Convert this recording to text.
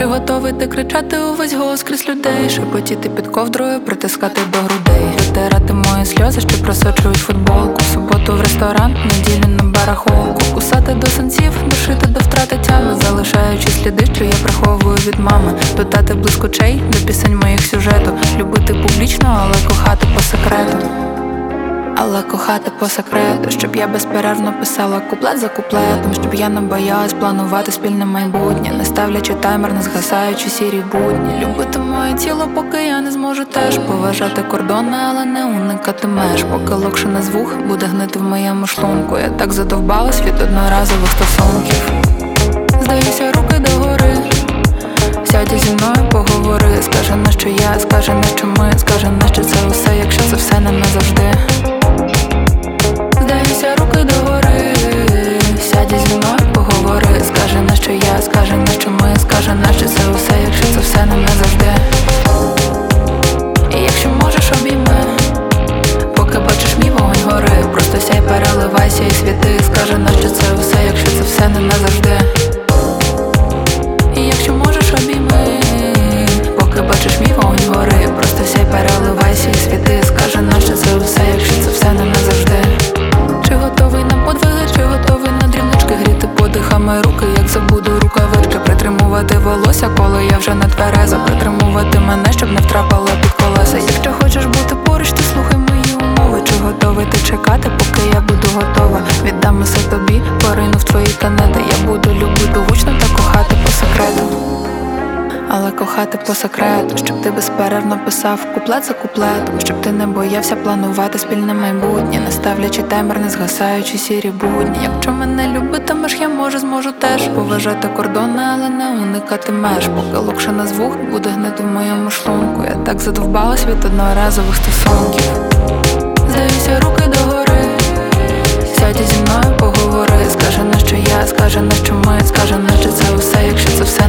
Чи готовий ти кричати увесь голос крізь людей, шепотіти під ковдрою, притискати до грудей, витирати мої сльози, що просочують футболку, в суботу в ресторан, неділю на барахолку, кусати до синців, душити до втрати тями, залишаючи сліди, що я приховую від мами, додати блиск очей до пісень моїх сюжету, любити публічно, але кохати по секрету. Але кохати по секрету, щоб я безперервно писала куплет за куплетом, щоб я не боялась планувати спільне майбутнє, не ставлячи таймер, не згасаючи сірі будні. Любити моє тіло, поки я не зможу теж поважати кордони, але не уникати меж, поки локшина з вух буде гнити в моєму шлунку. Я так задовбалась від одноразових стосунків. Здаюся, руки догори, сядь зі мною, поговори. Скажи, на що я, скажи, на що ми, скажи, на що це усе, якщо це все не назавжди. Здаюся, руки догори, сядь зі мною, поговори. Скажи, на що я, скажи, на що ми, скажи, на що це усе, якщо це все не назавжди. І якщо можеш, обійми, поки бачиш мій вогонь гори. Просто сяй, переливайся і світи. Скажи, на що це усе, якщо це все не назавжди. І якщо можеш, обійми, поки бачиш мій вогонь гори. Просто сяй, переливайся і світи. Скажи, на що це усе, якщо це все не назавжди. Чи готовий на подвиги, чи готовий на дрібнички, гріти подихами руки, як забуду рукавички, притримувати волосся, коли я вже не твереза, притримувати мене, щоб не втрапила під колеса. Якщо хочеш бути поруч, ти слухай мої умови. Чи готовий ти чекати, поки я буду готова? Віддам усе тобі, порину в твої тенети. Я буду любити гучно та кохати по секрету. Але кохати по секрету, щоб ти безперервно писав куплет за куплетом, щоб ти не боявся планувати спільне майбутнє, не ставлячи таймер, не згасаючи сірі будні. Якщо мене любитимеш, я зможу теж поважати кордони, але не уникати меж, поки локшина з вух буде гнити в моєму шлунку. Я так задовбалась від одноразових стосунків. Здаюся, руки догори, сядь зі мною, поговори. Скажи, на що я, скажи, на що ми, скажи, на що це усе, якщо це все